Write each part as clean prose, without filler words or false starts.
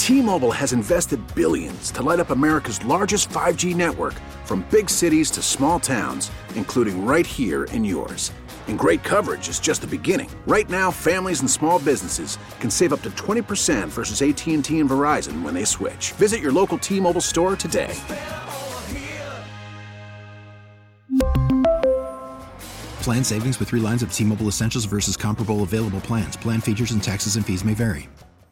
T-Mobile has invested billions to light up America's largest 5G network, from big cities to small towns, including right here in yours. And great coverage is just the beginning. Right now, families and small businesses can save up to 20% versus AT&T and Verizon when they switch. Visit your local T-Mobile store today. Plan savings with 3 lines of T-Mobile Essentials versus comparable available plans. Plan features and taxes and fees may vary.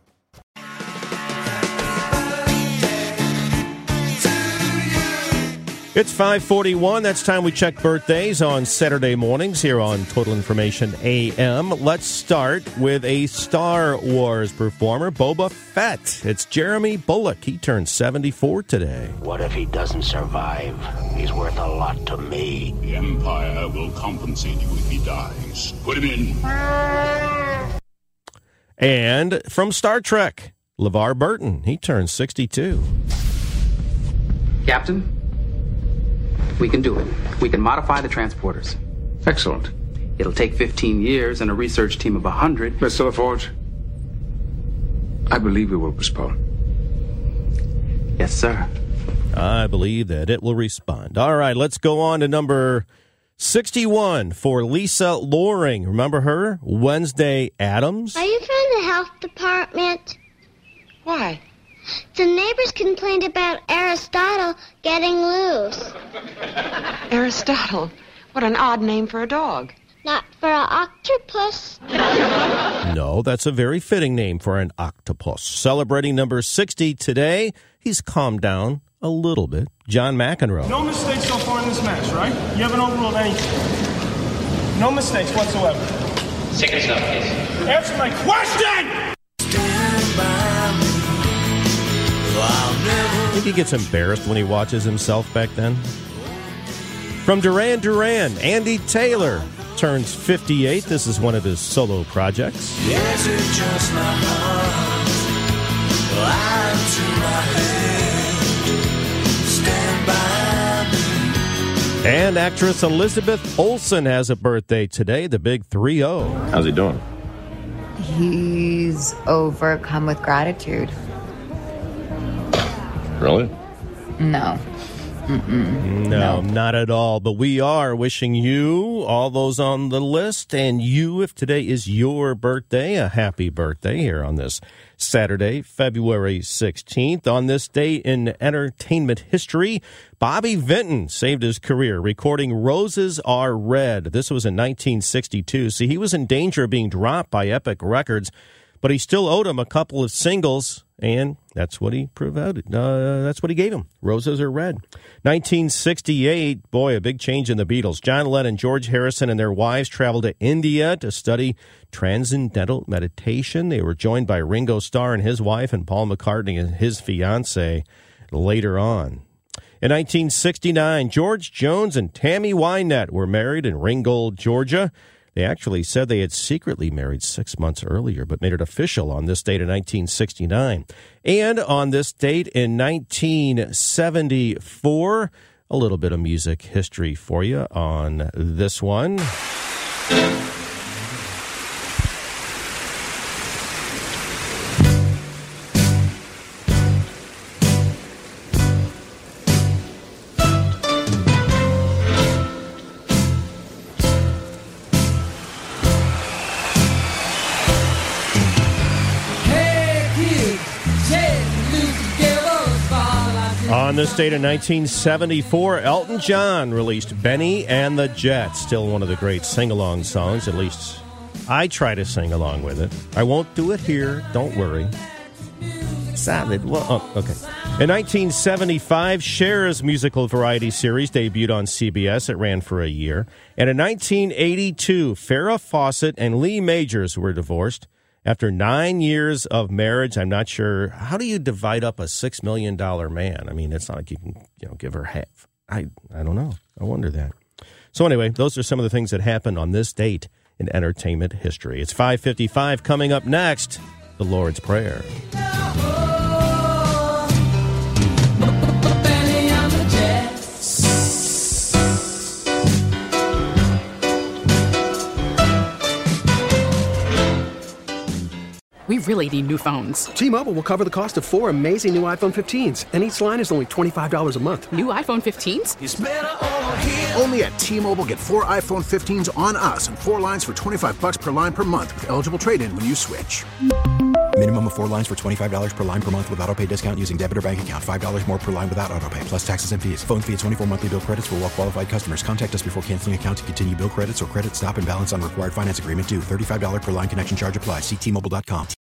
It's 5:41. That's time we check birthdays on Saturday mornings here on Total Information AM. Let's start with a Star Wars performer, Boba Fett. It's Jeremy Bulloch. He turned 74 today. What if he doesn't survive? He's worth a lot to me. The Empire will compensate you if he dies. Put him in. And from Star Trek, LeVar Burton. He turned 62. Captain, we can do it. We can modify the transporters. Excellent. It'll take 15 years and a research team of 100. Mr. LaForge, I believe we will respond. Yes, sir. I believe that it will respond. All right, let's go on to number 61 for Lisa Loring. Remember her? Wednesday Addams. Are you from the health department? Why? The neighbors complained about Aristotle getting loose. Aristotle? What an odd name for a dog. Not for an octopus. No, that's a very fitting name for an octopus. Celebrating number 60 today, he's calmed down a little bit. John McEnroe. No mistakes so far in this match, right? You haven't overruled anything. No mistakes whatsoever. Second stop, please. Answer my question! I think he gets embarrassed when he watches himself back then. From Duran Duran, Andy Taylor turns 58. This is one of his solo projects. Yes, it's just my heart. Lie to my head. Stand by me. And actress Elizabeth Olsen has a birthday today, the big 3-0. How's he doing? He's overcome with gratitude. Really? No. No, not at all. But we are wishing you, all those on the list, and you, if today is your birthday, a happy birthday here on this Saturday, February 16th. On this day in entertainment history, Bobby Vinton saved his career recording Roses Are Red. This was in 1962. See, he was in danger of being dropped by Epic Records, but he still owed him a couple of singles, and that's what he provided. That's what he gave him. Roses Are Red. 1968, boy, a big change in the Beatles. John Lennon, George Harrison, and their wives traveled to India to study transcendental meditation. They were joined by Ringo Starr and his wife, and Paul McCartney and his fiancée later on. In 1969, George Jones and Tammy Wynette were married in Ringgold, Georgia. They actually said they had secretly married 6 months earlier, but made it official on this date in 1969. And on this date in 1974, a little bit of music history for you on this one. On this date in 1974, Elton John released Benny and the Jets. Still one of the great sing-along songs. At least I try to sing along with it. I won't do it here. Don't worry. Solid. Well, okay. In 1975, Cher's musical variety series debuted on CBS. It ran for a year. And in 1982, Farrah Fawcett and Lee Majors were divorced. After 9 years of marriage, I'm not sure, how do you divide up a $6 million man? I mean, it's not like you can, give her half. I don't know. I wonder that. So anyway, those are some of the things that happened on this date in entertainment history. It's 5:55. Coming up next, the Lord's Prayer. We really need new phones. T-Mobile will cover the cost of 4 amazing new iPhone 15s, and each line is only $25 a month. New iPhone 15s? It's better over here. Only at T-Mobile, get 4 iPhone 15s on us and 4 lines for $25 per line per month with eligible trade-in when you switch. Minimum of 4 lines for $25 per line per month with autopay discount using debit or bank account. $5 more per line without autopay, plus taxes and fees. Phone fee at 24 monthly bill credits for well-qualified customers. Contact us before canceling account to continue bill credits or credit stop and balance on required finance agreement due. $35 per line connection charge applies. See T-Mobile.com.